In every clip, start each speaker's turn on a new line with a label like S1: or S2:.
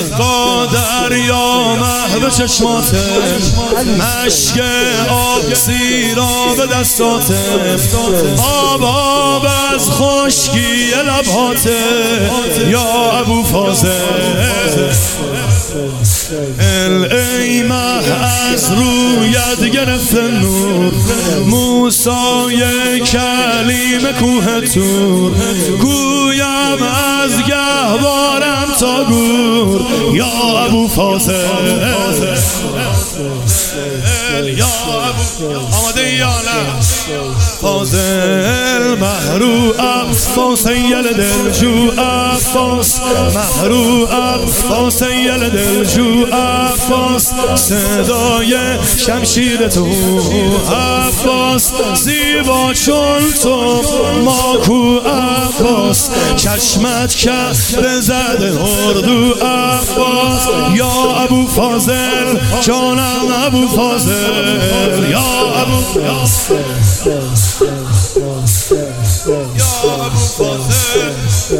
S1: حقا دریا محو چشماته، مشک آب سیراب دستاته، آب از خشکی لبهاته یا ابو فاضل. ای مه از رویت گرفته نور، موسای کلیم کوه تور، گویم از گهوارم تا گور یا ابو فاضل. یا آماده یا نه فاضل، محرو عباس یل دلجو عباس، محرو عباس یل دلجو عباس، صدای شمشیر تو عباس، زیبا چون تو ماکو عباس، چشمت که زده اردو عباس یا ابو فاضل، جانم ابو فاضل یا ابو فاضل.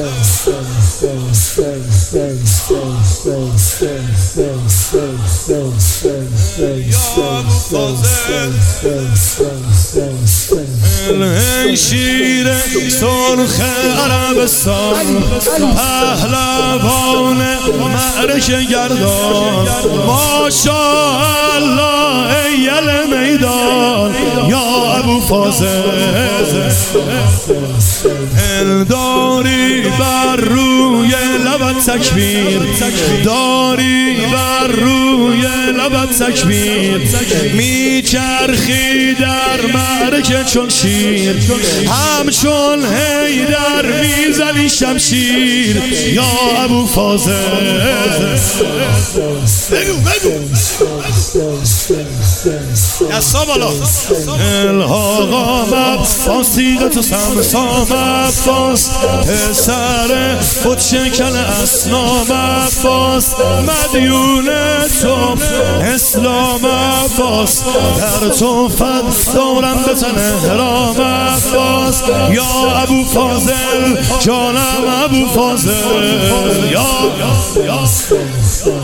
S1: ای شیر سرخ عربستان، پهلوان معرکه گردان، ماشاءالله ای یل میدان یا ابو فاضل. داری بر روی لبت تکبیر، داری بر روی لبت تکبیر، میچرخی در معرکه چون شیر، همچون حیدر میزنی شمشیر یا ابو فاضل. بگو دستا بالا. الحاق عباس تیغ تو سمسام عباس، پسر خود شکل اسنام عباس، مدیون تو اسلام عباس، در توفت دارم به تن احرام عباس یا ابو فاضل، جانم ابو فاضل یا